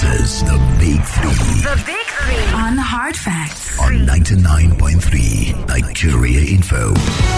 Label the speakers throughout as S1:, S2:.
S1: is the Big Three.
S2: The Big Three. On Hard Facts.
S1: On 99.3 Nigeria Info.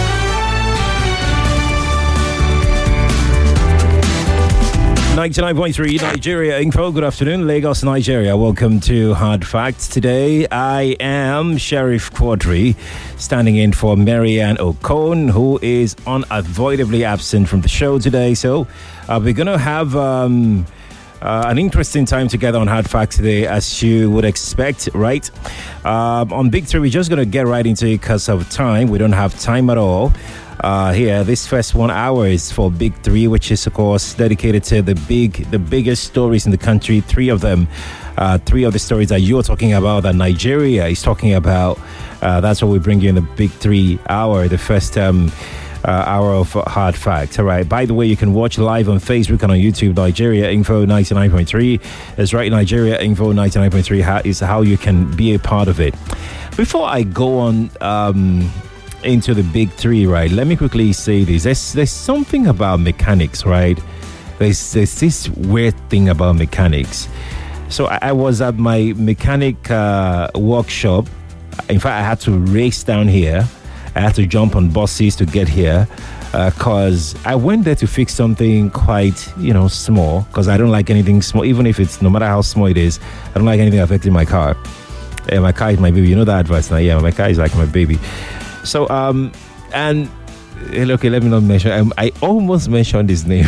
S3: .3 Nigeria Info. Good afternoon, Lagos, Nigeria. Welcome to Hard Facts. Today, I am Sheriff Quadri, standing in for Marianne Okon, who is unavoidably absent from the show today. So, we're going to have an interesting time together on Hard Facts today, as you would expect, right? On Big Three, we're just going to get right into it because of time. We don't have time at all. Here, this first 1 hour is for Big Three, which is, of course, dedicated to the biggest stories in the country. Three of them, three of the stories that you're talking about, that Nigeria is talking about. That's what we bring you in the Big 3 hour, the first hour of Hard Facts. All right. By the way, you can watch live on Facebook and on YouTube. Nigeria Info 99.3. That's right. Nigeria Info 99.3 is how you can be a part of it. Before I go on into the Big Three, right, let me quickly say this. There's something about mechanics, right? There's this weird thing about mechanics. So I was at my mechanic workshop. In fact, I had to race down here. I had to jump on buses to get here because I went there to fix something quite, small, because I don't like anything small, even if it's, no matter how small it is, I don't like anything affecting my car. My car is my baby. You know that advice now? Yeah, my car is like my baby. So, and okay, let me not mention. I almost mentioned his name.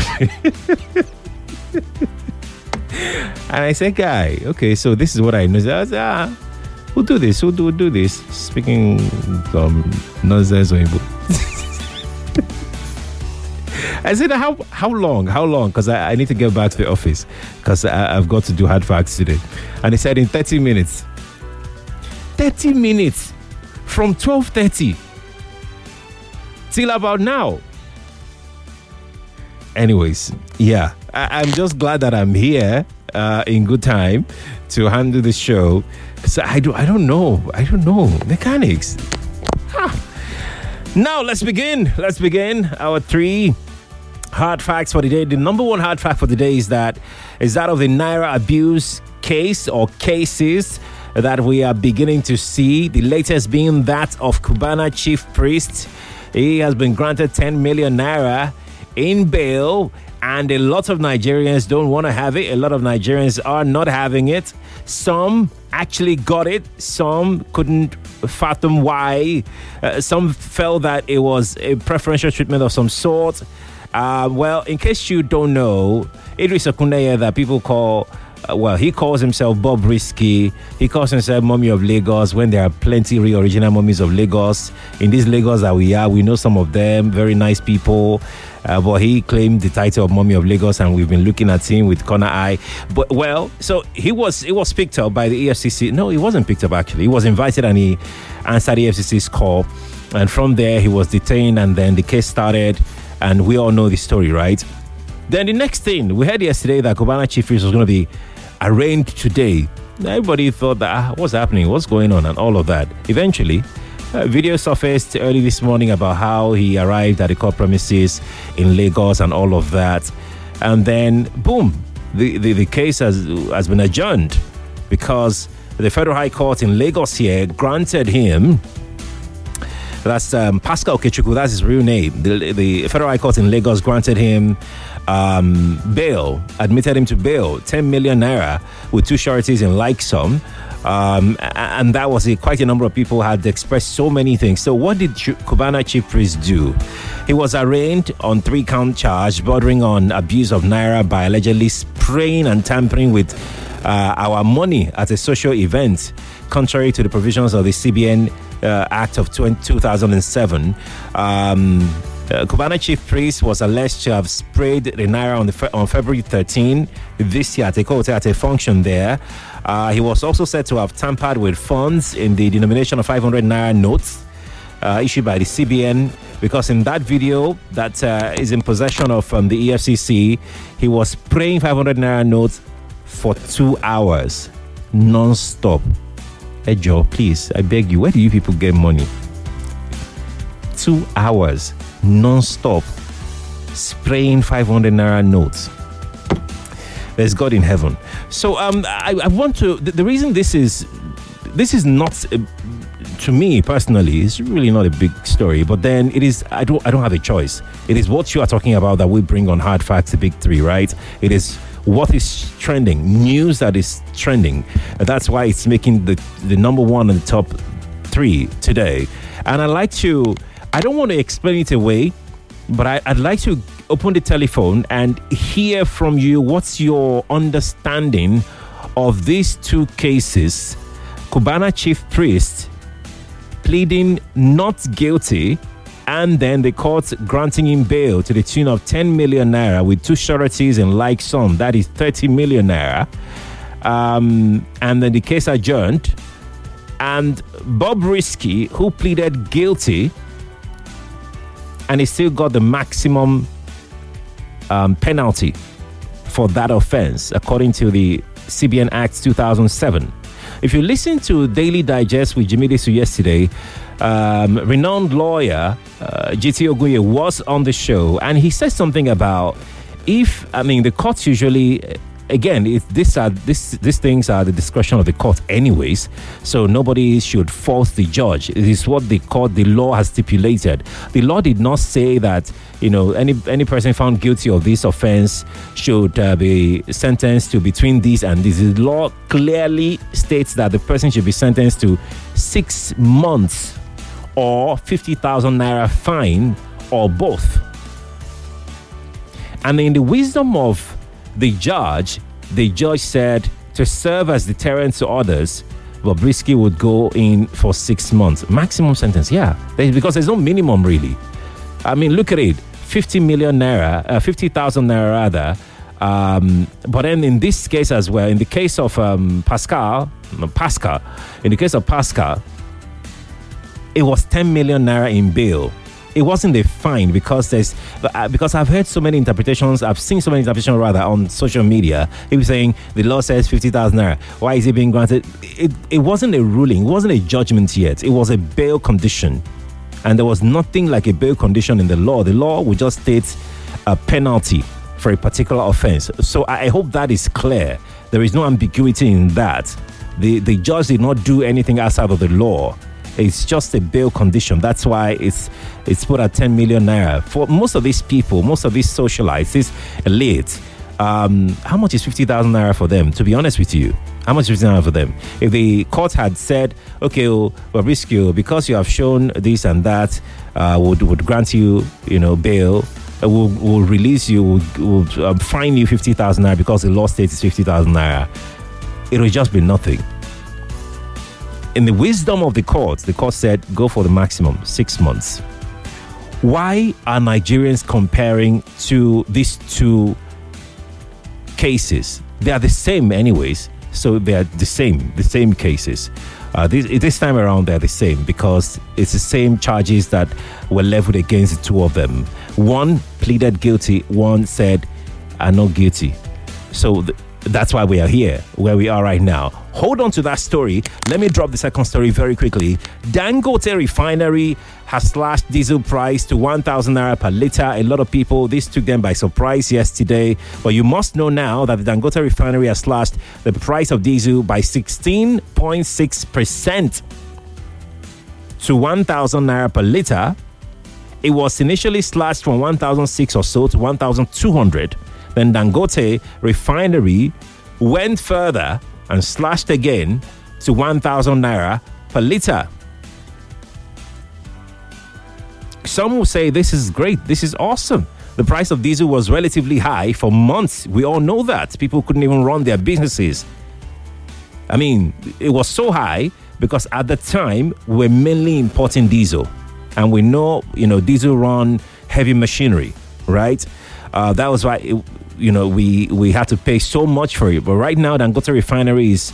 S3: And I said, guy, okay, so this is what I know. I said, we'll do this. We'll do this. Speaking nonsense. I said, how long? Because I need to get back to the office because I've got to do Hard Facts today. And he said, in 30 minutes. 30 minutes from 12:30 till about now. Anyways, yeah, I'm just glad that I'm here in good time to handle the show. Because I don't know mechanics. Now let's begin our 3 hard facts for the day. The number 1 hard fact for the day is that of the Naira abuse case or cases that we are beginning to see. The latest being that of Cubana chief priest. He has been granted 10 million naira in bail, and a lot of Nigerians don't want to have it. A lot of Nigerians are not having it. Some actually got it. Some couldn't fathom why. Some felt that it was a preferential treatment of some sort. Well, in case you don't know, Idris Okuneye, that people call he calls himself Bob Risky. He calls himself Mummy of Lagos, when there are plenty real original mummies of Lagos. In this Lagos that we are, we know some of them, very nice people. But he claimed the title of Mummy of Lagos, and we've been looking at him with corner eye. But so it was picked up by the EFCC. No, it wasn't picked up actually. He was invited and he answered the EFCC's call. And from there, he was detained, and then the case started. And we all know the story, right? Then the next thing, we heard yesterday that Cubana chief priest was going to be arraigned today. Everybody thought that, what's happening? What's going on? And all of that. Eventually, a video surfaced early this morning about how he arrived at the court premises in Lagos and all of that. And then, boom, the case has been adjourned because the Federal High Court in Lagos here granted him, that's Pascal Okechukwu, that's his real name. The Federal High Court in Lagos granted him bail, admitted him to bail, 10 million naira with 2 sureties in like sum. And that was quite a number of people had expressed so many things. So what did Cubana chief priest do? He was arraigned on 3-count charge bordering on abuse of naira by allegedly spraying and tampering with our money at a social event, contrary to the provisions of the CBN Act of 2007. Cubana chief priest was alleged to have sprayed the naira on February 13 this year at a function there. He was also said to have tampered with funds in the denomination of 500 naira notes issued by the CBN, because in that video that is in possession of the EFCC, he was spraying 500 naira notes for 2 hours non-stop. Hey Joe, please, I beg you, where do you people get money? 2 hours non-stop spraying 500 naira notes. there's God in heaven. So I want to. The reason this is not. To me personally, it's really not a big story, but then it is. I don't have a choice. It is what you are talking about that we bring on Hard Facts, the big three, right? It is what is trending, news that is trending. That's why it's making the number one in the top three today. And I don't want to explain it away, but I'd like to open the telephone and hear from you. What's your understanding of these two cases? Cubana chief priest pleading not guilty, and then the court granting him bail to the tune of 10 million naira with two sureties in like sum, that is 30 million naira. And then the case adjourned. And Bob Risky, who pleaded guilty, and he still got the maximum penalty for that offense, according to the CBN Act 2007. If you listen to Daily Digest with Jimmy Disu yesterday, renowned lawyer GT Ogunye was on the show, and he said something about the courts usually, again, these things are the discretion of the court anyways, so nobody should force the judge. It is what the law has stipulated. The law did not say that any person found guilty of this offense should be sentenced to between these and this. The law clearly states that the person should be sentenced to 6 months or 50,000 naira fine, or both. And in the wisdom of the judge said to serve as deterrent to others, Bobrisky would go in for 6 months. Maximum sentence, because there's no minimum really. I mean, look at it, 50 million naira, 50,000 naira rather. But then in this case as well, in the case of Pascal, it was 10 million naira in bail. It wasn't a fine because I've heard so many interpretations. I've seen so many interpretations rather on social media. People saying the law says 50,000 naira. Why is it being granted? It wasn't a ruling. It wasn't a judgment yet. It was a bail condition, and there was nothing like a bail condition in the law. The law would just state a penalty for a particular offense. So I hope that is clear. There is no ambiguity in that. The judge did not do anything outside of the law. It's just a bail condition. That's why it's put at 10 million naira. For most of these people, most of these socialites, this elite, how much is 50,000 naira for them? To be honest with you, how much is 50,000 naira for them? If the court had said, okay, Bobrisky, because you have shown this and that, would grant you, bail, will release you, will fine you 50,000 naira because the law states it's 50,000 naira, it will just be nothing. In the wisdom of the court said, go for the maximum, 6 months. Why are Nigerians comparing to these two cases? They are the same anyways, so they are the same cases. This time around, they're the same because it's the same charges that were leveled against the two of them. One pleaded guilty, one said, I'm not guilty. So that's why we are here, where we are right now. Hold on to that story. Let me drop the second story very quickly. Dangote Refinery has slashed diesel price to 1,000 naira per litre. A lot of people, this took them by surprise yesterday. But you must know now that the Dangote Refinery has slashed the price of diesel by 16.6% to 1,000 naira per litre. It was initially slashed from 1,006 or so to 1,200. Then Dangote Refinery went further and slashed again to 1,000 naira per litre. Some will say this is great, this is awesome. The price of diesel was relatively high for months. We all know that. People couldn't even run their businesses. I mean, it was so high because at the time, we're mainly importing diesel. And we know, diesel run heavy machinery, right? That was why we had to pay so much for it. But right now, Dangote Refinery is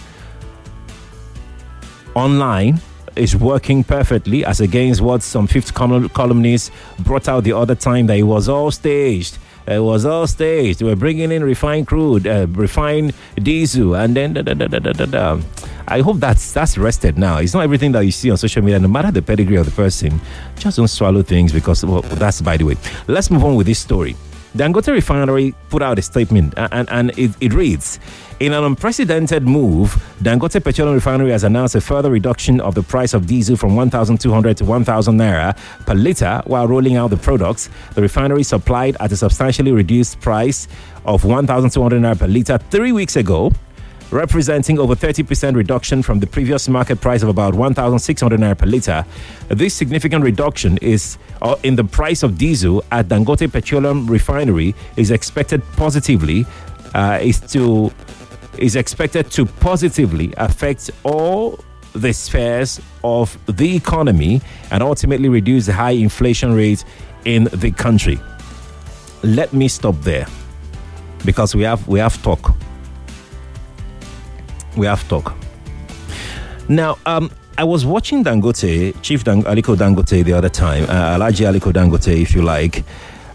S3: online, is working perfectly, as against what some fifth columnists brought out the other time, that it was all staged. It was all staged. We're bringing in refined crude, refined diesel, and then I hope that's rested now. It's not everything that you see on social media, no matter the pedigree of the person. Just don't swallow things because, well, that's by the way. Let's move on with this story. Dangote Refinery put out a statement, and it reads, in an unprecedented move, Dangote Petroleum Refinery has announced a further reduction of the price of diesel from 1,200 to 1,000 naira per litre while rolling out the products. The refinery supplied at a substantially reduced price of 1,200 naira per litre 3 weeks ago, representing over 30% reduction from the previous market price of about 1,600 naira per litre. This significant reduction is in the price of diesel at Dangote Petroleum Refinery is expected to positively affect all the spheres of the economy and ultimately reduce the high inflation rate in the country. Let me stop there because we have talk. We have talk. Now, I was watching Dangote, Aliko Dangote the other time, Alhaji Aliko Dangote, if you like,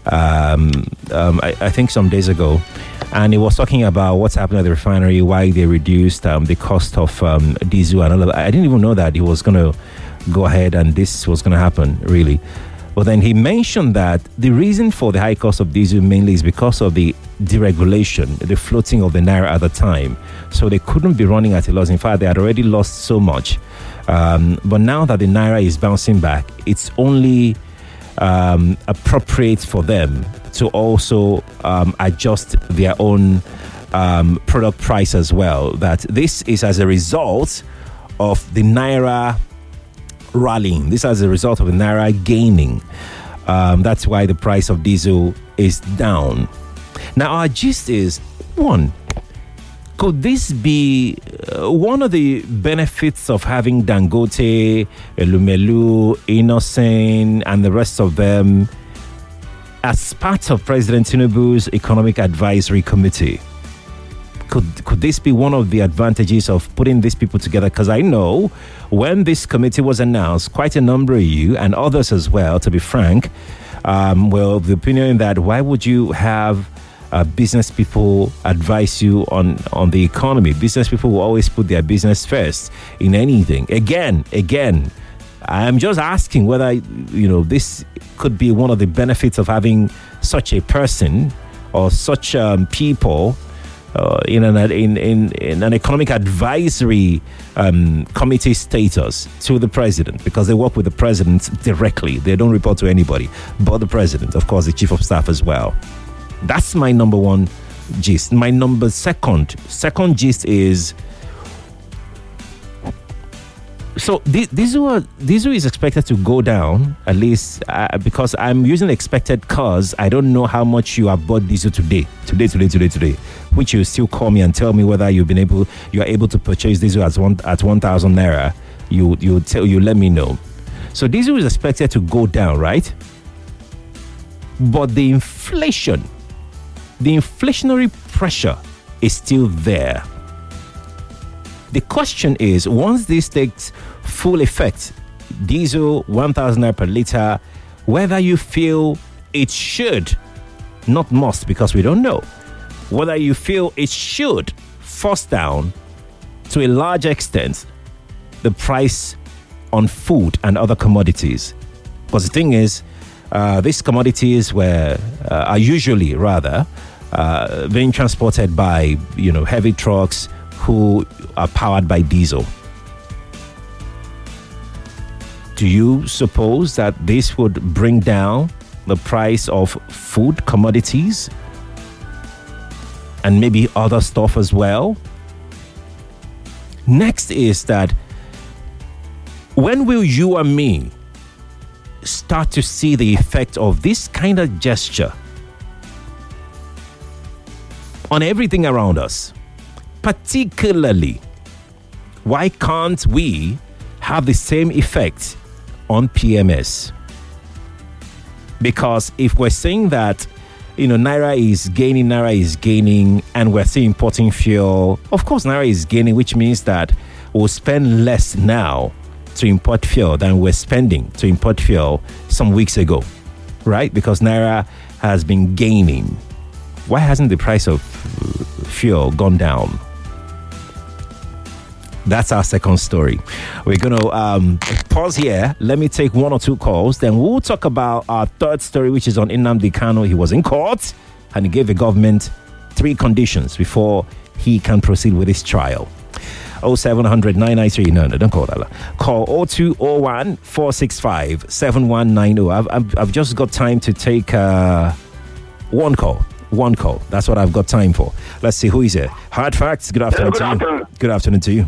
S3: I think some days ago, and he was talking about what's happening at the refinery, why they reduced the cost of diesel and all of that. I didn't even know that he was going to go ahead and this was going to happen, really. But then he mentioned that the reason for the high cost of diesel mainly is because of the deregulation, the floating of the naira at the time. So they couldn't be running at a loss. In fact, they had already lost so much. But now that the naira is bouncing back, it's only appropriate for them to also adjust their own product price as well. That this is as a result of the naira rallying. This as a result of the naira gaining. That's why the price of diesel is down. Now, our gist is, one, could this be one of the benefits of having Dangote, Elumelu, Innocent, and the rest of them as part of President Tinubu's Economic Advisory Committee? Could this be one of the advantages of putting these people together? Because I know when this committee was announced, quite a number of you and others as well, to be frank, were of the opinion that why would you have business people advise you on the economy? Business people will always put their business first in anything. Again, I'm just asking whether this could be one of the benefits of having such a person or such people in an economic advisory committee status to the president, because they work with the president directly. They don't report to anybody but the president, of course, the chief of staff as well. That's my number one gist. My second gist is, so diesel is expected to go down, at least because I'm using expected because I don't know how much you have bought diesel today, which you still call me and tell me whether you are able to purchase diesel at 1,000 naira. You let me know. So diesel is expected to go down, right? But the inflationary pressure is still there. The question is, once this takes full effect, diesel 1,000 naira per litre, whether you feel it should, not must because we don't know, whether you feel it should force down to a large extent the price on food and other commodities. Because the thing is, these commodities are usually being transported by heavy trucks who are powered by diesel. Do you suppose that this would bring down the price of food commodities and maybe other stuff as well? Next is that, when will you and me start to see the effect of this kind of gesture on everything around us? Particularly, why can't we have the same effect on PMS? Because if we're saying that naira is gaining, and we're still importing fuel, of course naira is gaining, which means that we'll spend less now to import fuel than we're spending to import fuel some weeks ago, right? Because naira has been gaining. Why hasn't the price of fuel gone down? That's our second story. We're going to pause here. Let me take one or two calls. Then we'll talk about our third story, which is on Nnamdi Kanu. He was in court and he gave the government 3 conditions before he can proceed with his trial. 0700 993. No, don't call that. Call 0201 465 7190. I've just got time to take one call. That's what I've got time for. Let's see who is here. Hard Facts. Good afternoon to you. Good afternoon to you.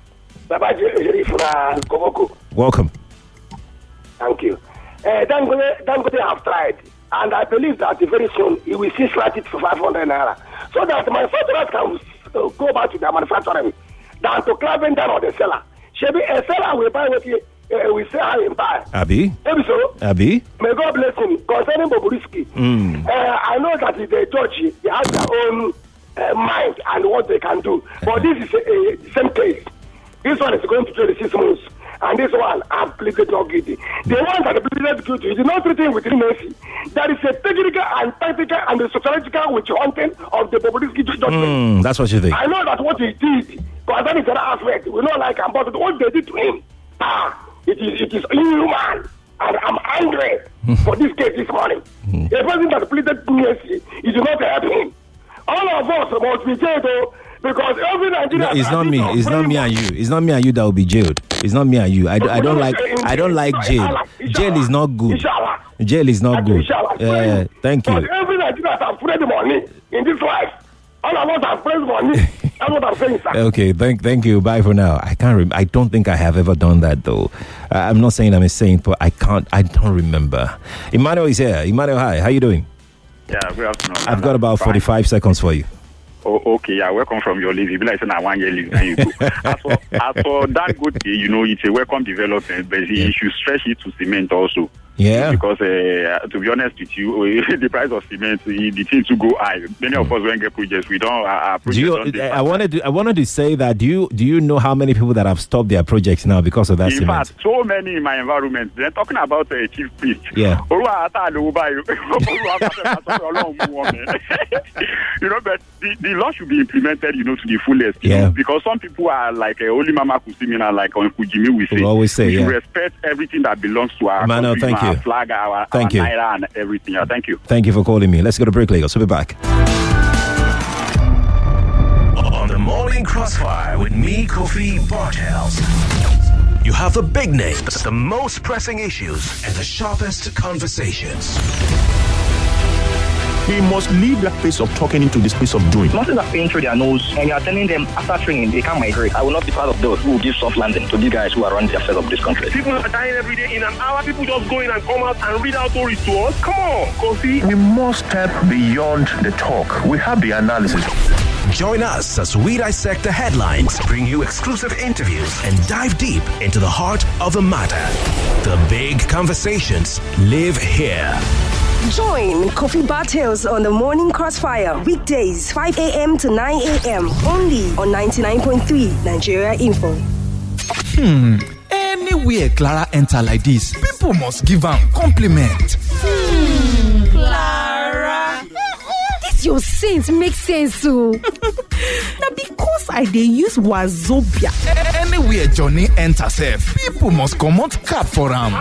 S3: Welcome.
S4: Thank you. Dangote have tried, and I believe that very soon he will see slot it for 500 naira, so that manufacturers can go back to their manufacturing than to climb down on the seller. Shebi a seller will buy what we say how he buy.
S3: Abi.
S4: Maybe so.
S3: Abi.
S4: May God bless him. Concerning Bobrisky, I know that if they judge, they have their own mind and what they can do. But this is the same case. This one is going to 26 months. And this one, I've pleaded not guilty. The one that pleaded guilty, is not treating with mercy. That is a technical and tactical and sociological witch hunting of the Bobrisky judgment.
S3: That's what you think.
S4: I know that what he did, because that is another aspect. We don't like him, but what they did to him, it is inhuman. And I'm angry for this case this morning. A person that pleaded mercy, it did not help him. All of us must be jailed, though. Because every Nigerian,
S3: it's not me. It's not me and you. It's not me and you that will be jailed. It's not me and you. I don't like jail. Jail is not good. Jail is not good. Thank you.
S4: But every Nigerian has prayed money in this life. All of us have prayed money. That's what I'm saying, sir.
S3: Okay, thank you. Bye for now. I don't think I have ever done that though. I'm not saying I'm a saint, but I don't remember. Emmanuel is here. Emmanuel, hi. How you doing?
S5: Yeah, good afternoon.
S3: I've got about 45 seconds for you.
S5: Oh, okay, yeah, welcome from your leave. You be like saying I 1 year leave and you go. As for that good day, it's a welcome development, but you should stretch it to cement also.
S3: Yeah.
S5: Because to be honest with you, the price of cement, the thing to go high. Many of us when get projects, we don't.
S3: I wanted to say that. Do you know how many people that have stopped their projects now because of that cement?
S5: In fact, so many in my environment. They're talking about a chief priest.
S3: Yeah.
S5: But the law should be implemented, to the fullest.
S3: Yeah.
S5: Because some people are like only Mama Kusimina, like on Kujimi we say.
S3: We always say,
S5: we should respect everything that belongs to our
S3: Mano,
S5: country,
S3: thank you.
S5: Our flag, our naira and everything. Thank you.
S3: Thank you for calling me. Let's go to break, Lagos. We'll be back.
S1: On the Morning Crossfire with me, Kofi Bartels. You have the big names, the most pressing issues, and the sharpest conversations.
S6: We must leave that place of talking into the space of doing.
S7: Nothing are paying through their nose, and you are telling them after training they can't migrate. I will not be part of those who will give soft landing to these guys who are running the affairs of this country.
S8: People are dying every day. In an hour, people just go in and come out and read out stories to us. Come on, Kofi.
S6: We must step beyond the talk. We have the analysis.
S1: Join us as we dissect the headlines, bring you exclusive interviews, and dive deep into the heart of the matter. The big conversations live here.
S9: Join Kofi Bartels on the Morning Crossfire, weekdays 5 a.m. to 9 a.m. only on 99.3 Nigeria Info.
S10: Anywhere Clara enter like this, people must give am compliment.
S11: Clara, this your sense makes sense too.
S12: Now because I dey use Wazobia.
S10: Anywhere Johnny enter sef, people must comot cap for am.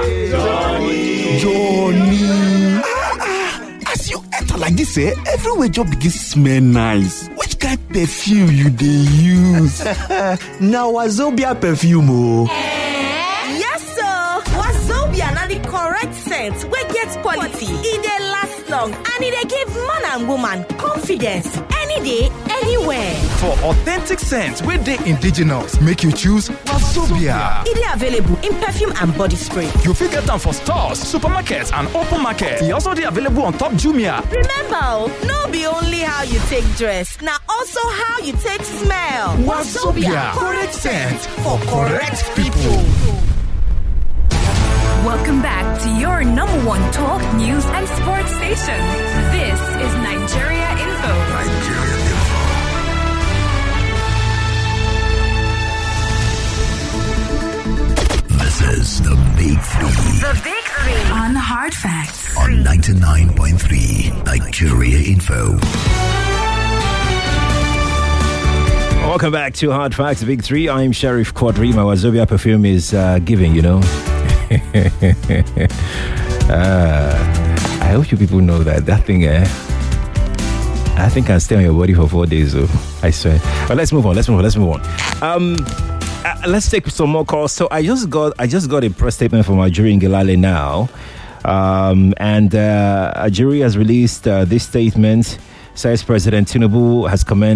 S10: Johnny. As you enter like this, everywhere just begins smell nice. Which kind of perfume you dey use?
S13: Now Wazobia perfume oh.
S12: Yes sir, Wazobia na the correct scent wey get quality. E dey last long and e dey give man and woman confidence any day, anywhere.
S10: For authentic scents wey dey indigenous, make you choose Wazobia.
S12: E dey available in perfume and body spray.
S10: You fit get them for stores, supermarkets and open market. E also dey available on top Jumia.
S12: Remember, no be only how you take dress, na also how you take smell.
S10: Wazobia, correct scent for correct people.
S2: Welcome back to your number one talk, news, and sports station. This is Nigeria Info.
S1: Nigeria Info. This is the Big Three.
S2: The Big Three. On Hard Facts.
S1: On 99.3 Nigeria Info.
S3: Welcome back to Hard Facts, the Big Three. I'm Sheriff Quadri. My Wazobia perfume is giving, I hope you people know that thing, I think I'll stay on your body for 4 days, though. I swear. But let's move on. Let's move on. Let's take some more calls. So I just got a press statement from Ajuri Ngelale now. And Ajuri has released this statement. Says President Tinubu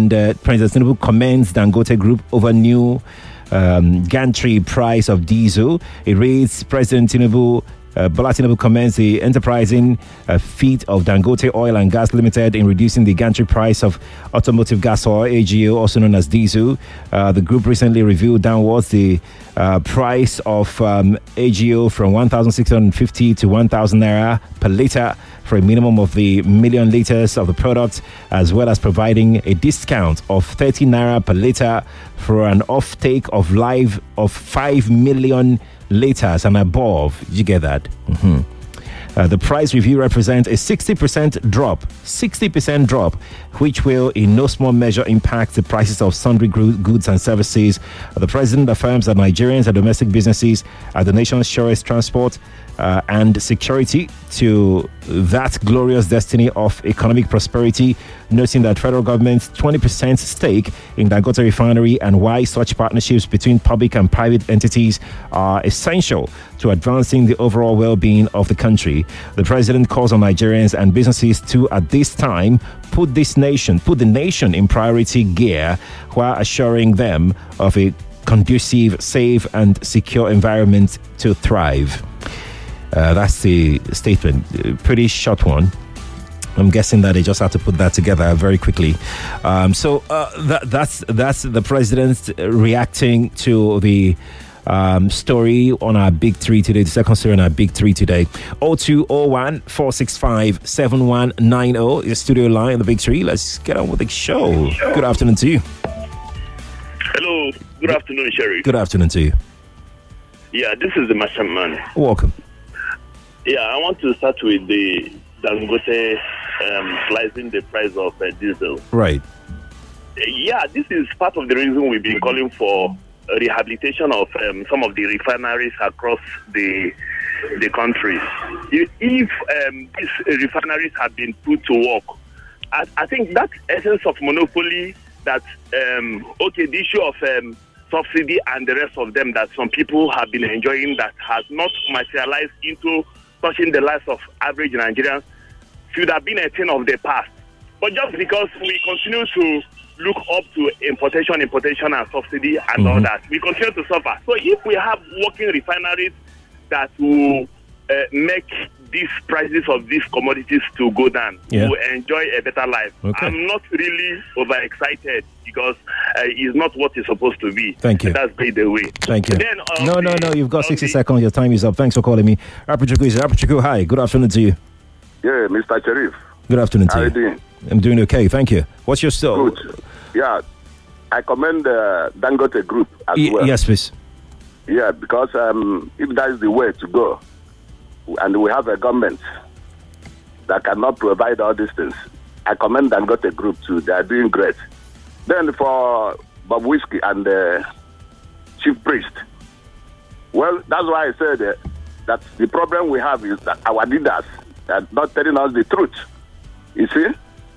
S3: commends Dangote Group over new gantry price of diesel. It reads, President Tinubu, Bola Tinubu commends the enterprising feat of Dangote Oil and Gas Limited in reducing the gantry price of automotive gas oil, AGO, also known as diesel. The group recently reviewed downwards the price of AGO from 1,650 to 1,000 naira per litre for a minimum of the million litres of the product, as well as providing a discount of 30 naira per litre for an offtake of 5 million litres and above. Did you get that? The price review represents a 60% drop, which will in no small measure impact the prices of sundry goods and services. The president affirms that Nigerians and domestic businesses are the nation's surest transport and security to that glorious destiny of economic prosperity, noting that federal government's 20% stake in Dangote Refinery and why such partnerships between public and private entities are essential to advancing the overall well-being of the country. The president calls on Nigerians and businesses to, at this time, put the nation in priority gear while assuring them of a conducive, safe and secure environment to thrive. That's the statement. Pretty short one. I'm guessing that they just had to put that together very quickly. That's the president reacting to the story on our Big Three today, the second story on our Big Three today. 0201 465 7190 is studio line on the Big Three. Let's get on with the show. Good afternoon to you.
S8: Hello. Good afternoon, Sherry.
S3: Good afternoon to you.
S8: Yeah, this is the merchant man.
S3: Welcome.
S8: Yeah, I want to start with the Dangote slicing the price of diesel.
S3: Right.
S8: Yeah, this is part of the reason we've been calling for rehabilitation of some of the refineries across the country. If these refineries have been put to work, I think that essence of monopoly that, the issue of subsidy and the rest of them that some people have been enjoying that has not materialized into touching the lives of average Nigerians should have been a thing of the past. But just because we continue to look up to importation and subsidy and all that, we continue to suffer. So if we have working refineries that will make these prices of these commodities to go down, to enjoy a better life. Okay. I'm not really overexcited because it's not what it's supposed to be.
S3: Thank you.
S8: That's by the way.
S3: Thank you. Then, no. You've got 60 seconds. Your time is up. Thanks for calling me. Rapuchuku, hi. Good afternoon to you.
S14: Yeah, Mr. Sharif.
S3: Good afternoon to you.
S14: How are you doing?
S3: I'm doing okay. Thank you. What's your story?
S14: Good. Yeah, I commend the Dangote Group as well.
S3: Yes, please.
S14: Yeah, because if that is the way to go, and we have a government that cannot provide all these things, I commend Dangote Group too. They are doing great. Then for Bob Whiskey and the Chief Priest, well, that's why I said that the problem we have is that our leaders are not telling us the truth. You see?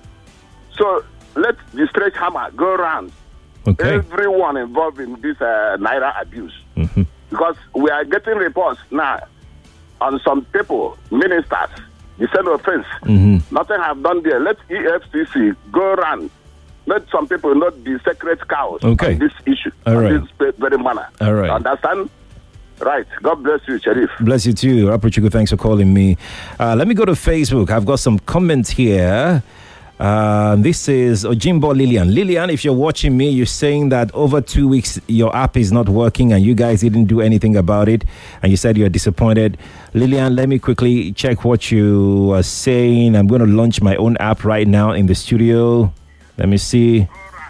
S14: So let the stretch hammer go around everyone involved in this Naira abuse. Because we are getting reports now on some people, ministers, the same offense. Nothing have done there. Let EFCC go around. Let some people not be sacred cows on this issue, on this very manner.
S3: All right.
S14: Understand? Right. God bless you, Sharif.
S3: Bless you too. Rapuchuku, thanks for calling me. Let me go to Facebook. I've got some comments here. This is Ojimbo Lillian. Lillian, if you're watching me, you're saying that over 2 weeks your app is not working and you guys didn't do anything about it and you said you're disappointed. Lillian, let me quickly check what you are saying. I'm going to launch my own app right now in the studio. Let me see.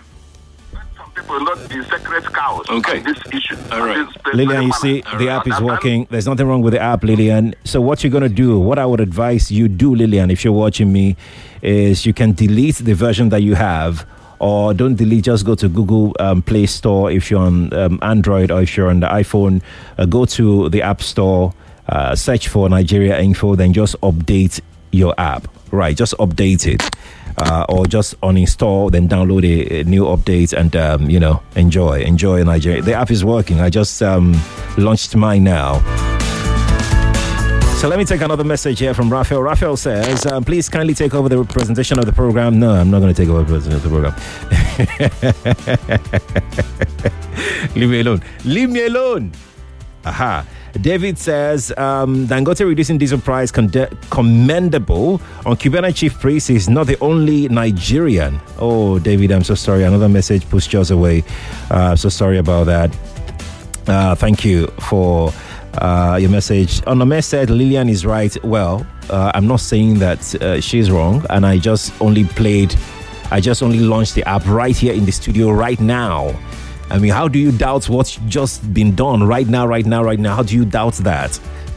S14: People not be sacred cows on this issue.
S3: All right. Lillian, you see, the app is working. There's nothing wrong with the app, Lillian. So what you're going to do, what I would advise you do, Lillian, if you're watching me, is you can delete the version that you have, or don't delete, just go to Google Play Store if you're on Android, or if you're on the iPhone, go to the App Store, search for Nigeria Info, then just update your app. Right, just update it. or just uninstall, then download a new update and enjoy Nigeria. The app is working. I just launched mine now. So let me take another message here from Raphael. Raphael says, please kindly take over the presentation of the program. No, I'm not going to take over the presentation of the program. Leave me alone. Leave me alone. Aha. David says, Dangote reducing diesel price commendable. On Cubana chief priest is not the only Nigerian. Oh, David, I'm so sorry. Another message pushed yours away. So sorry about that. Thank you for your message. Onome said Lillian is right. Well, I'm not saying that she's wrong, and I just only launched the app right here in the studio right now. I mean, how do you doubt what's just been done right now? How do you doubt that?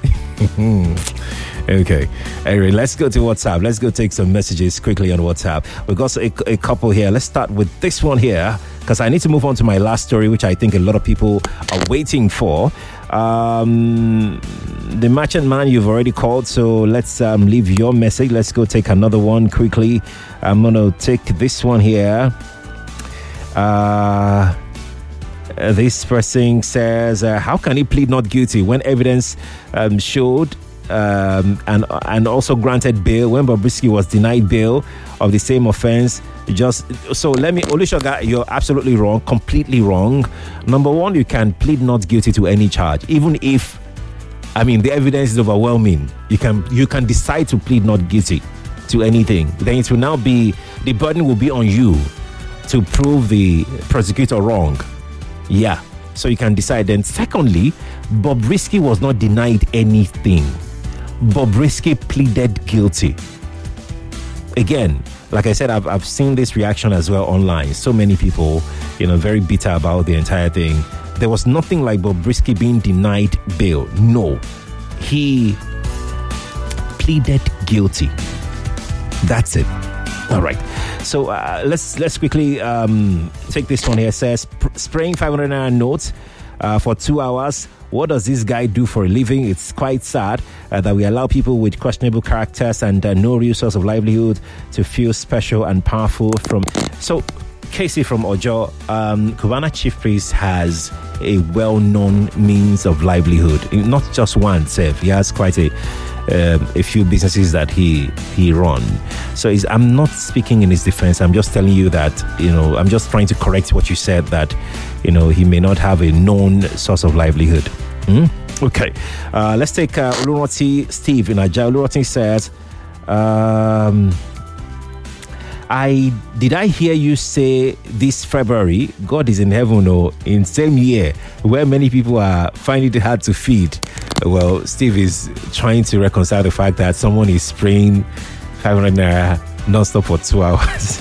S3: Okay. Anyway, let's go to WhatsApp. Let's go take some messages quickly on WhatsApp. We've got a couple here. Let's start with this one here, because I need to move on to my last story, which I think a lot of people are waiting for. The merchant man, you've already called, so let's leave your message. Let's go take another one quickly. I'm going to take this one here. This person says, how can he plead not guilty when evidence showed and also granted bail when Bobrisky was denied bail of the same offense? Olusoga, you're absolutely wrong, completely wrong. Number one, you can plead not guilty to any charge, even if, the evidence is overwhelming. You can decide to plead not guilty to anything. Then it will now be, the burden will be on you to prove the prosecutor wrong. Yeah, so you can decide. Then secondly, Bobrisky was not denied anything. Bobrisky pleaded guilty. Again, like I said, I've seen this reaction as well online. So many people, very bitter about the entire thing. There was nothing like Bobrisky being denied bail. No, he pleaded guilty. That's it. All right. So let's quickly take this one here. It says, spraying 500 naira notes for 2 hours. What does this guy do for a living? It's quite sad that we allow people with questionable characters and no real source of livelihood to feel special and powerful. So Casey from Ojo, Cubana chief priest has a well-known means of livelihood. Not just one, Seth. He has quite a few businesses that he run. So I'm not speaking in his defense. I'm just telling you that, I'm just trying to correct what you said, that, he may not have a known source of livelihood. Okay. Let's take Oluroti Steve in Aja. Oluroti says, did I hear you say this February, God is in heaven, or in same year where many people are finding it hard to feed? Well, Steve is trying to reconcile the fact that someone is spraying 500 naira non-stop for 2 hours.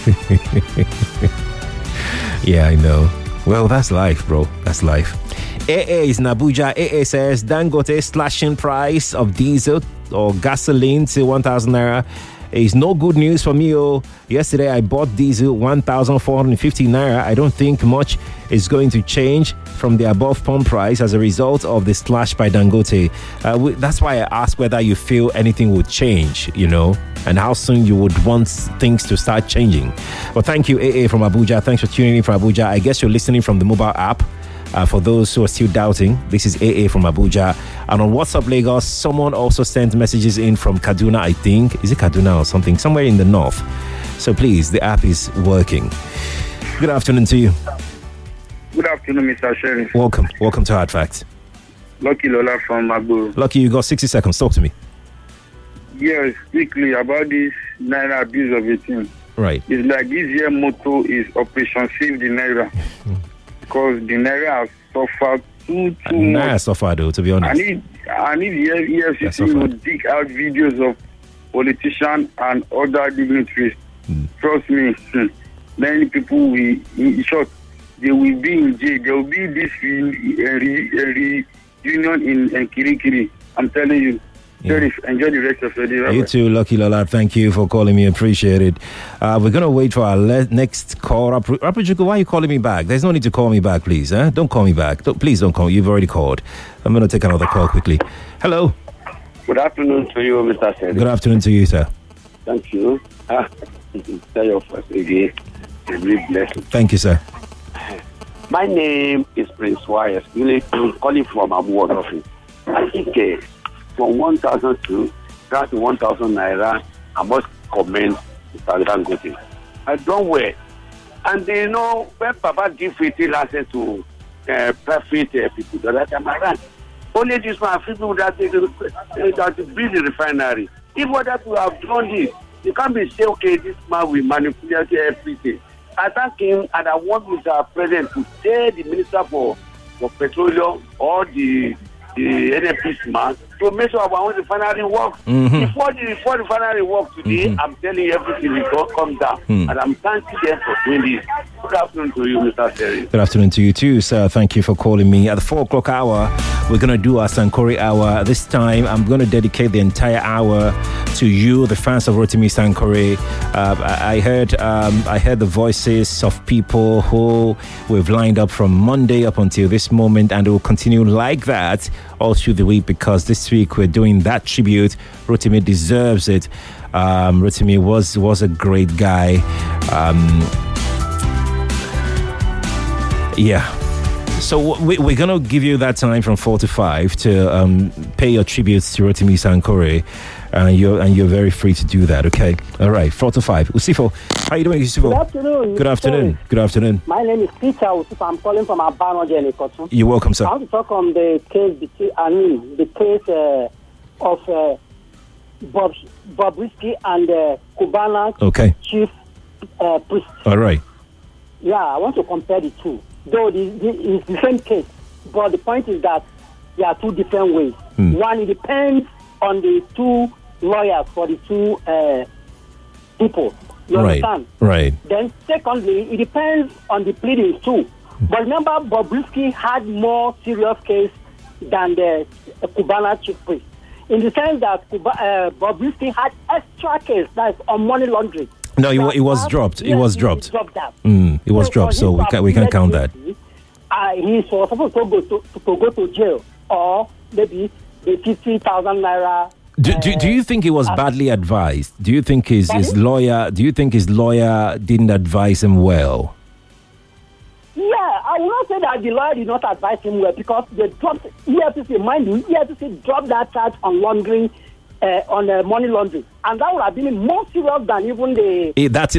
S3: Yeah, I know. Well, that's life, bro. That's life. AA is in Abuja. AA says Dangote slashing price of diesel or gasoline to 1,000 naira. It's no good news for me. Yesterday I bought diesel 1,450 naira. I don't think much is going to change from the above pump price as a result of the slash by Dangote. That's why I asked whether you feel anything would change, and how soon you would want things to start changing. Well, thank you, AA from Abuja. Thanks for tuning in from Abuja. I guess you're listening from the mobile app. For those who are still doubting, this is AA from Abuja. And on WhatsApp Lagos, someone also sent messages in from Kaduna, I think. Is it Kaduna or something? Somewhere in the north. So please, the app is working. Good afternoon to you.
S15: Good afternoon, Mr. Sheriff.
S3: Welcome to Hard Facts.
S15: Lucky Lola from Magbo.
S3: Lucky, you got 60 seconds. Talk to me.
S15: Yes, quickly about this Naira abuse of a thing.
S3: Right.
S15: It's like this year motto is Operation Save the Naira. Because the Naira has suffered too much.
S3: Naira suffered, though, to be honest.
S15: I need the EFCC to dig out videos of politicians and other dignitaries. Trust me, many people will, in short, they will be in jail. There will be this reunion in Kirikiri. I'm telling you. Sheriff, enjoy the rest of your day.
S3: You too, Lucky Lola. Thank you for calling me. Appreciate it. We're going to wait for our next call. Rapujuku, why are you calling me back? There's no need to call me back, please. Don't call me back. Please don't call. You've already called. I'm going to take another call quickly. Hello.
S16: Good afternoon to you, Mr. Sheriff.
S3: Good afternoon to you, sir.
S16: Thank you. tell your first again. A great blessing.
S3: Thank you, sir.
S16: My name is Prince Wires. I'm calling from Abu Dhabi. I think from 1,002 down to 1,000 naira, I must commend Mr. Dangote. I don't wear. And you know, when Papa give free license to perfect people, that time around, only this one people that build the refinery. If other people have done this, you can't be say, okay, this man will manipulate everything. I thank him, and I want Mr. President to tell the Minister for Petroleum or the NNPC man to make sure our own refinery works. Before the refinery works today, I'm telling you everything will come down. And I'm thanking them for doing this. Good afternoon to you, Mr. Terry.
S3: Good afternoon to you too, sir. Thank you for calling me. At the 4 o'clock hour, we're going to do our Sankore hour. This time, I'm going to dedicate the entire hour to you, the fans of Rotimi Sankore. I heard the voices of people who we've lined up from Monday up until this moment, and it will continue like that all through the week, because this week we're doing that tribute. Rotimi deserves it. Rotimi was a great guy. So we're going to give you that time from 4 to 5 to pay your tributes to Rotimi Sankore, and you're very free to do that. Okay, all right, 4 to 5. Usifo, how you doing, Usifo?
S17: Good afternoon.
S3: Good afternoon. Good afternoon.
S17: My name is Peter Usifo. I'm calling from Abano Jenikotu.
S3: You're welcome, sir.
S17: I want to talk on the case the case of Bobrisky and Cubana chief priest.
S3: All right.
S17: Yeah, I want to compare the two. Though it's the same case, but the point is that there are two different ways. One, it depends on the two lawyers for the two people. You understand?
S3: Right.
S17: Then, secondly, it depends on the pleadings too. But remember, Bobrisky had more serious case than the Cubana chief priest, in the sense that Bobrisky had extra case that's on money laundering.
S3: No, it was dropped. It was dropped. It was dropped, so we can count that.
S17: He was supposed to go to jail, or maybe the 50,000 naira.
S3: Do you think he was badly advised? Do you think his lawyer didn't advise him well?
S17: Yeah, I will not say that the lawyer did not advise him well, because they dropped EFCC. Mind you, EFCC dropped that charge on laundering. On money laundering, and that would have been more serious than even the.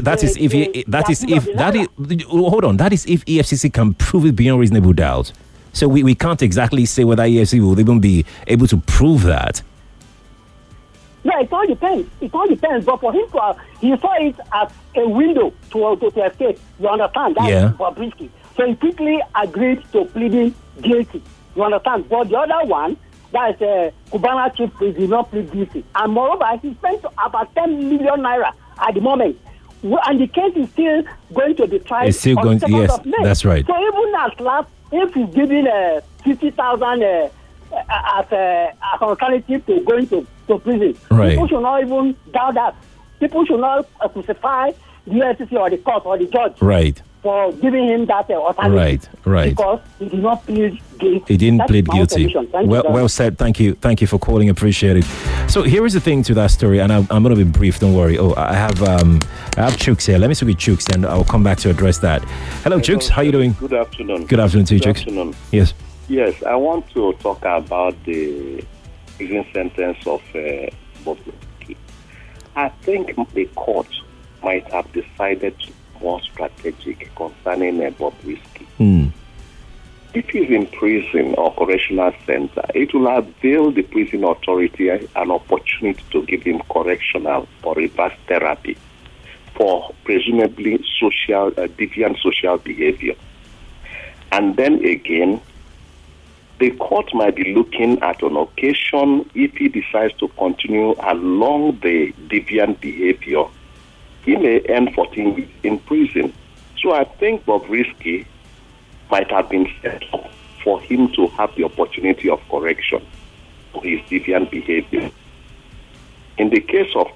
S17: Hold on. That is if EFCC can prove it beyond reasonable doubt. So we can't exactly say whether EFCC will even be able to prove that. Yeah, it all depends. But for him he saw it as a window to escape. You understand? That's Bobrisky. So he quickly agreed to pleading guilty. You understand? But the other one, that is Cubana chief priest, did not plead guilty. And moreover, he spent about 10 million naira at the moment. And the case is still going to be tried. It's still going to, yes, that's right. So even at last, if he's giving 50,000 as an alternative to going to prison, people should not even doubt that. People should not crucify the USCC or the court or the judge. Right. For giving him that alternative. Right. Because he did not plead guilty. He didn't plead guilty. Well said. Thank you for calling. Appreciate it. So here is the thing to that story, and I'm going to be brief. Don't worry. I have Chooks here. Let me speak with Chooks, and I'll come back to address that. Hello, Chooks. How are you doing?
S18: Good afternoon.
S3: Good afternoon to you, Chooks.
S18: Good afternoon.
S3: Yes.
S18: Yes, I want to talk about the prison sentence of Bobrisky. I think the court might have decided more strategic concerning Bobrisky. If he's in prison or correctional center, it will avail the prison authority an opportunity to give him correctional or reverse therapy for presumably deviant social behavior. And then again, the court might be looking at an occasion, if he decides to continue along the deviant behavior, he may end 14 weeks in prison. So I think Bobrisky might have been set up for him to have the opportunity of correction for his deviant behavior. In the case of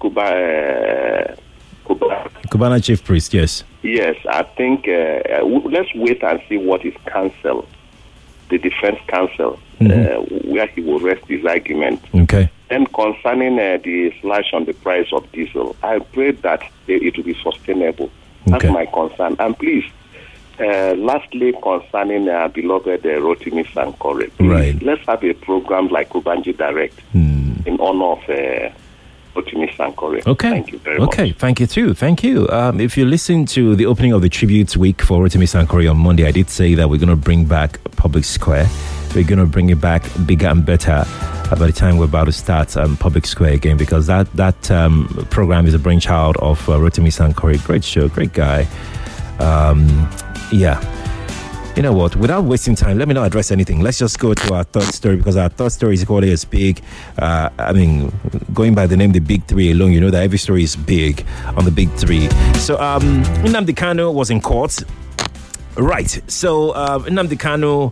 S3: Cubana chief priest, yes.
S18: Yes, I think let's wait and see what is counsel the defense counsel, where he will rest his argument.
S3: Okay.
S18: Then concerning the slash on the price of diesel, I pray that it will be sustainable. That's my concern. And please, lastly, concerning beloved Rotimi Sankore,
S3: right.
S18: Let's have a program like Ubanji Direct in honor of Rotimi Sankore.
S3: Okay.
S18: Thank you very much.
S3: Okay, thank you too. Thank you. If you listen to the opening of the tribute week for Rotimi Sankore on Monday, I did say that we're going to bring back Public Square. We're going to bring it back bigger and better by the time we're about to start Public Square again, because that program is a brainchild of Rotimi Sankore. Great show, great guy. Yeah. You know what? Without wasting time, let me not address anything. Let's just go to our third story, because our third story is equally as big. Going by the name The Big Three alone, you know that every story is big on The Big Three. So, Nnamdi Kanu was in court. Right. So, Nnamdi Kanu,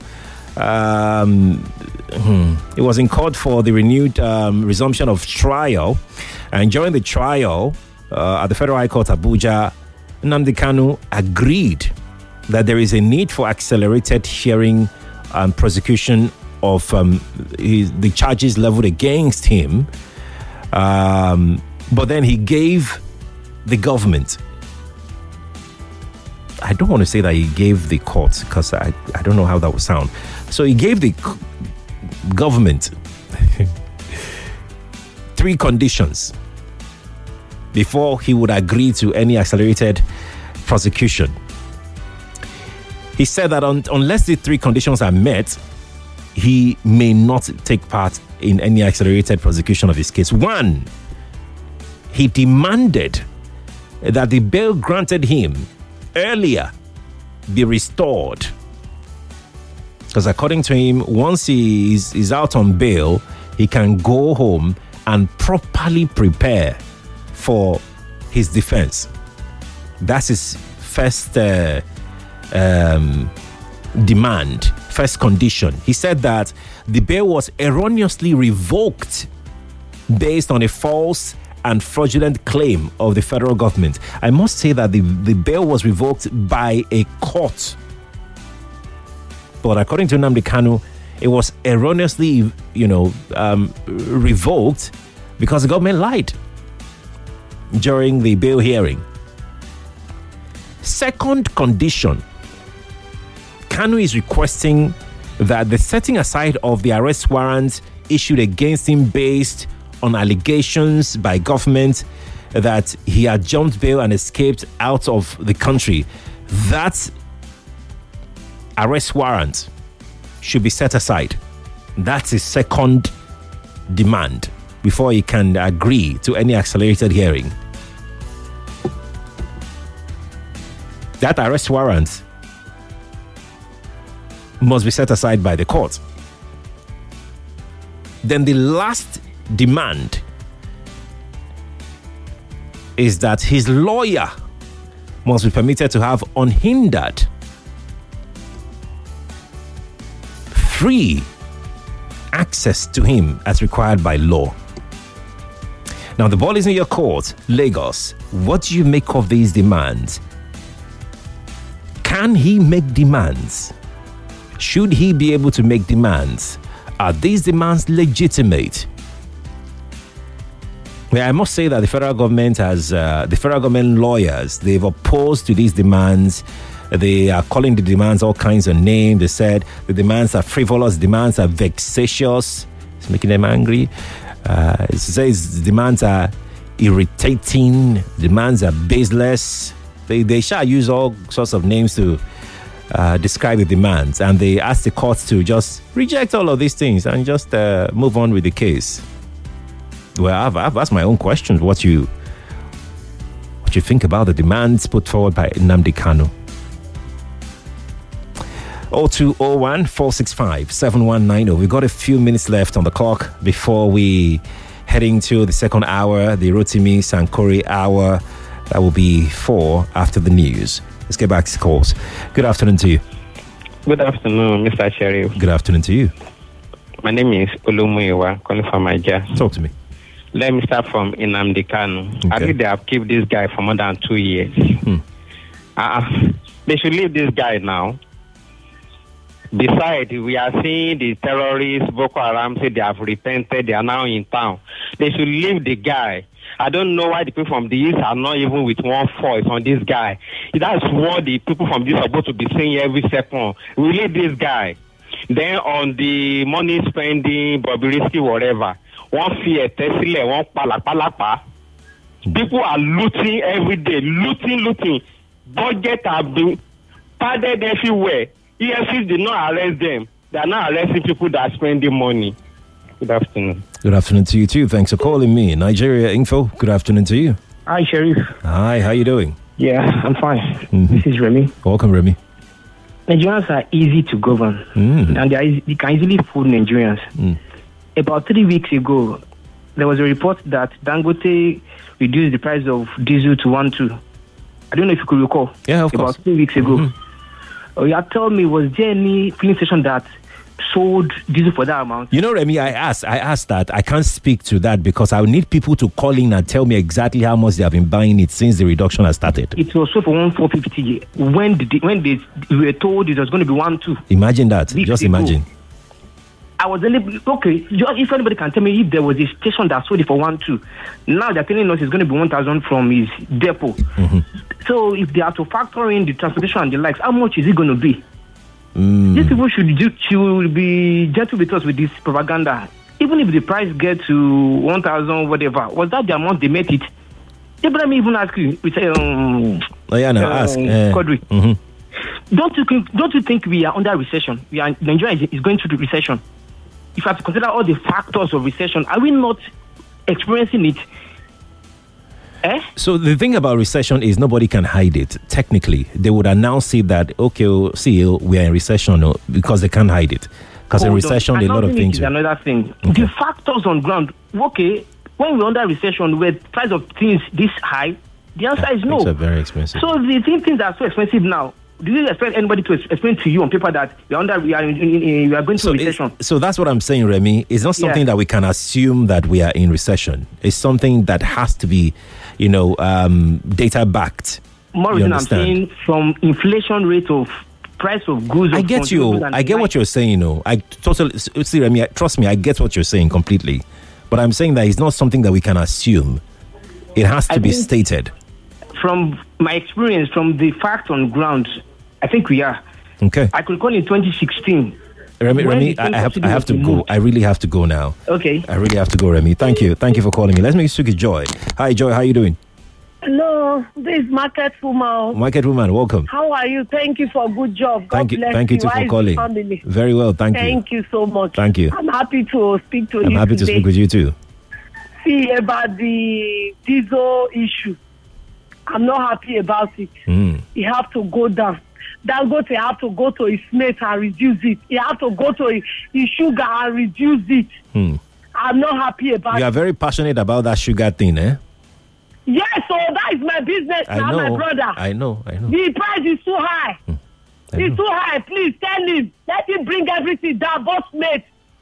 S3: he was in court for the renewed resumption of trial. And during the trial at the Federal High Court, Abuja, Nnamdi Kanu agreed that there is a need for accelerated hearing and prosecution of the charges leveled against him. But then he gave the government, I don't want to say that he gave the court, because I don't know how that would sound. So he gave the government 3 conditions before he would agree to any accelerated prosecution. He said that unless the 3 conditions are met, he may not take part in any accelerated prosecution of his case. 1, he demanded that the bail granted him earlier be restored. Because according to him, once he is out on bail, he can go home and properly prepare for his defense. That's his first demand, first condition. He said that the bail was erroneously revoked based on a false and fraudulent claim of the federal government. I must say that the bail was revoked by a court. But according to Nnamdi Kanu, it was erroneously, revoked because the government lied during the bail hearing. Second condition, Kanu is requesting that the setting aside of the arrest warrant issued against him based on allegations by government that he had jumped bail and escaped out of the country, that arrest warrant should be set aside. That's his second demand before he can agree to any accelerated hearing. That arrest warrant must be set aside by the court. Then the last demand is that his lawyer must be permitted to have unhindered, free access to him as required by law. Now the ball is in your court, Lagos. What do you make of these demands? Can he make demands? Should he be able to make demands? Are these demands legitimate? Well, I must say that the federal government lawyers, they've opposed to these demands. They are calling the demands all kinds of names. They said the demands are frivolous, demands are vexatious. It's making them angry. It says demands are irritating, demands are baseless. They shall use all sorts of names to describe the demands, and they ask the courts to just reject all of these things and just move on with the case. Well, I've asked my own questions. What you think about the demands put forward by Nnamdi Kanu? 0201-465-7190. We've got a few minutes left on the clock before we head into the second hour, the Rotimi Sankore hour. That will be 4 after the news. Let's get back to the calls. Good afternoon to you.
S19: Good afternoon, Mr. Sheriff.
S3: Good afternoon to you.
S19: My name is Olumuyiwa, calling from Nigeria.
S3: Talk to me.
S19: Let me start from Nnamdi Kanu.
S3: Okay.
S19: I think they have kept this guy for more than 2 years. They should leave this guy now. Besides, we are seeing the terrorists, Boko Haram, say they have repented, they are now in town. They should leave the guy. I don't know why the people from the east are not even with one voice on this guy. That's what the people from the east are supposed to be saying every second. We leave this guy. Then on the money spending, Bobrisky, whatever, one fear, Tesla, one palapa. People are looting every day, looting. Budget have been padded everywhere. EFCs did not arrest them. They are not arresting people that are spending money. Good afternoon.
S3: Good afternoon to you too. Thanks for calling me. Nigeria Info. Good afternoon to you.
S20: Hi, Sheriff.
S3: Hi, how you doing?
S20: Yeah, I'm fine. This is Remy.
S3: Welcome, Remy.
S20: Nigerians are easy to govern, and they can easily fool Nigerians. About 3 weeks ago, there was a report that Dangote reduced the price of diesel to 1.2. I don't know if you could recall.
S3: Yeah, of course.
S20: About 3 weeks ago. You had told me, was there any filling station that sold diesel for that amount?
S3: You know, Remy, I asked that. I can't speak to that because I would need people to call in and tell me exactly how much they have been buying it since the reduction has started.
S20: It was sold for 1,450 when they were told it was going to be 1.2.
S3: Imagine that. Just imagine.
S20: I was okay. Just if anybody can tell me if there was a station that sold it for 1.2, now they're telling us it's going to be 1,000 from his depot. So if they are to factor in the transportation and the likes, how much is it going to be? These people should be gentle with us with this propaganda. Even if the price gets to 1,000, whatever, was that the amount they made it? Let me even ask you. We say,
S3: ask.
S20: Quadri. Don't you think we are under recession? Nigeria is going through the recession. If you have to consider all the factors of recession, are we not experiencing it?
S3: So the thing about recession is nobody can hide it. Technically, they would announce it that, okay, see, we are in recession because they can't hide it. Because in recession, a lot of things.
S20: Another thing. Okay. The factors on ground, okay, when we're under recession with price of things this high, the answer is no.
S3: Things are very expensive.
S20: So the things are so expensive now. Do you expect anybody to explain to you on paper that we are going through recession?
S3: So that's what I'm saying, Remy. It's not something that we can assume that we are in recession. It's something that has to be, data backed.
S20: More than I'm saying, from inflation rate of price of goods.
S3: I get you. I get what you're saying. I totally see, Remy. Trust me, I get what you're saying completely. But I'm saying that it's not something that we can assume. It has to be stated.
S20: From my experience, from the facts on ground, I think we are.
S3: Okay.
S20: I could call in 2016.
S3: Remy, I have to go. I really have to go now.
S20: Okay.
S3: I really have to go, Remy. Thank you for calling me. Let's make speak with Joy. Hi, Joy. How are you doing?
S21: Hello, this is Market Woman.
S3: Market Woman, welcome.
S21: How are you? Thank you for a good job.
S3: Thank you too for calling.
S21: Family?
S3: Very well, thank you.
S21: Thank you so much.
S3: Thank you.
S21: I'm happy to speak to you.
S3: I'm happy to speak with you too.
S21: See, about the diesel issue, I'm not happy about it. You have to go down. Dangote have to go to his mate and reduce it. He have to go to his sugar and reduce it. I'm not happy about it.
S3: You are very passionate about that sugar thing, eh?
S21: Yes, so that is my business now, my brother.
S3: I know.
S21: The price is too high. It's too high. Please tell him. Let him bring everything down, boss mate.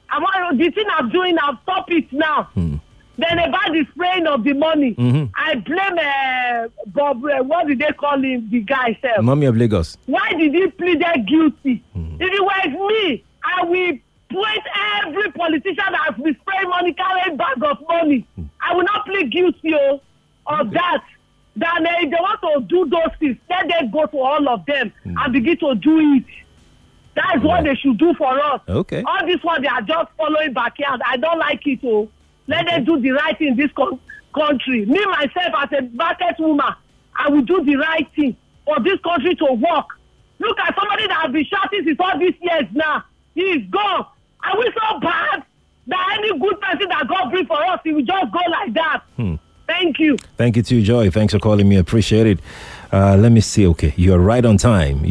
S21: The thing I'm doing, I'll stop it now. Then about the spraying of the money, I blame Bob. What did they call him? The guy self.
S3: Mommy of Lagos.
S21: Why did he plead guilty? If it was me, I will point every politician that has been spraying money, carrying bag of money. I will not plead guilty of that. Then if they want to do those things, let them go to all of them and begin to do it. That is what they should do for us.
S3: Okay.
S21: All this one, they are just following backyard. I don't like it. Let them do the right thing in this country. Me, myself, as a market woman, I will do the right thing for this country to work. Look at somebody that has been shouting since all these years now. He is gone. Are we so bad that any good person that God bring for us, he will just go like that? Thank you.
S3: Thank you too, Joy. Thanks for calling me. Appreciate it. Let me see. Okay, you're right on time.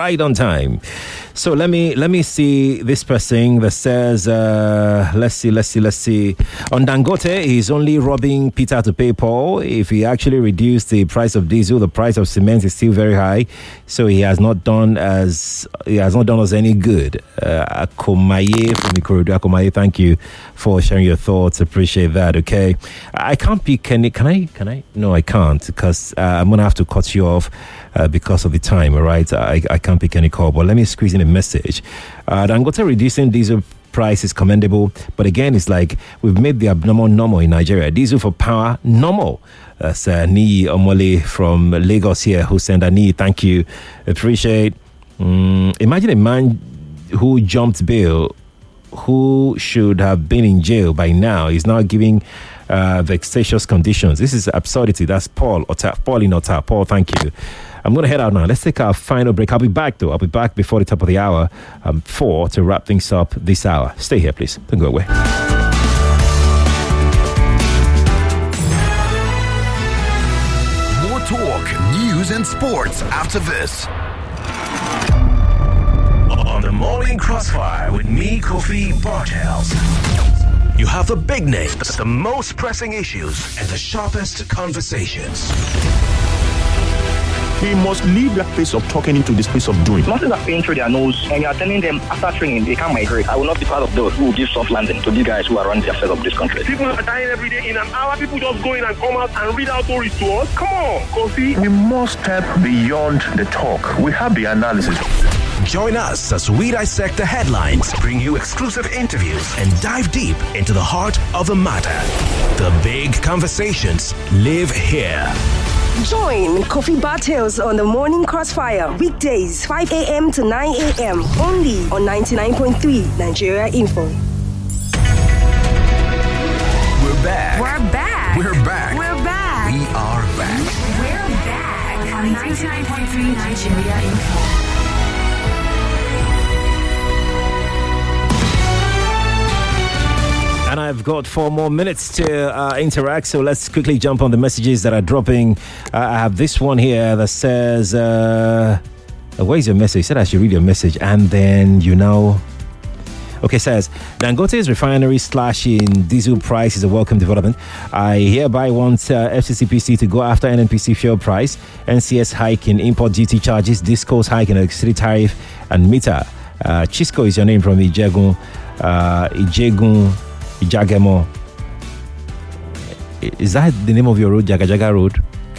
S3: So let me see this person that says, let's see. On Dangote, he's only robbing Peter to pay Paul. If he actually reduced the price of diesel, the price of cement is still very high. So he has not done us any good. Akomaye from Ikorodu. Akomaye, thank you for sharing your thoughts. Appreciate that. Okay, I can't be. Can I? No, I can't because I'm gonna have to cut you off because of the time, all right? I can't pick any call, but let me squeeze in a message. Dangote reducing diesel price is commendable, but again, it's like we've made the abnormal normal in Nigeria. Diesel for power, normal. That's Nii Omole from Lagos here who sent a Nii. Thank you. Appreciate. Imagine a man who jumped bail, who should have been in jail by now, is now giving vexatious conditions. This is absurdity. That's Paul in Ota. Paul, thank you. I'm going to head out now. Let's take our final break. I'll be back, though. I'll be back before the top of the hour, 4, to wrap things up this hour. Stay here, please. Don't go away.
S1: More talk, news, and sports after this. On the Morning Crossfire with me, Kofi Bartels. You have the big names, the most pressing issues, and the sharpest conversations.
S6: We must leave that place of talking into the space of doing.
S7: Nothing are paying through their nose, and you are telling them after training they can't migrate. I will not be part of those who will give soft landing to these guys who are running the affairs of this country.
S8: People are dying every day. In an hour, people just go in and come out and read out stories to us. Come on, Kofi.
S6: We must step beyond the talk. We have the analysis.
S1: Join us as we dissect the headlines, bring you exclusive interviews, and dive deep into the heart of the matter. The big conversations live here.
S9: Join Kofi Bartels on the Morning Crossfire, weekdays 5 a.m. to 9 a.m. only on 99.3 Nigeria Info.
S1: We're back.
S2: We're back.
S1: We're back.
S2: We're back.
S1: We are back.
S2: We're back on 99.3 Nigeria Info.
S3: And I've got 4 more minutes to interact, so let's quickly jump on the messages that are dropping. I have this one here that says, where's your message? It said I should read your message, and then, okay, says, Dangote's refinery slashing diesel price is a welcome development. I hereby want FCCPC to go after NNPC fuel price, NCS hike in import duty charges, Disco's hike in electricity tariff, and meter. Chisco is your name from Ijagemo. Is that the name of your road, Jagajaga Road?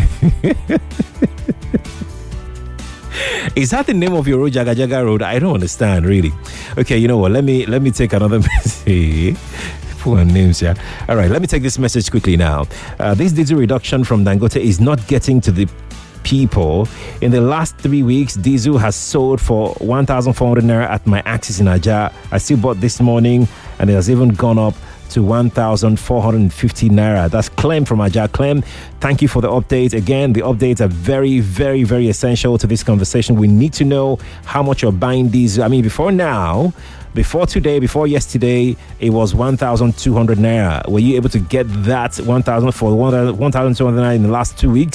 S3: Is that the name of your road, Jagajaga Road? I don't understand, really. Okay, you know what? Let me take another message. Poor names, yeah. All right, let me take this message quickly now. This diesel reduction from Dangote is not getting to the people. In the last 3 weeks, diesel has sold for 1,400 naira at my Axis in Ajah. I still bought this morning, and it has even gone up to 1,450 naira. That's Clem from Ajah. Clem, thank you for the update. Again, the updates are very, very, very essential to this conversation. We need to know how much you're buying diesel. I mean, before yesterday, it was 1,200 naira. Were you able to get that 1,200 naira in the last 2 weeks?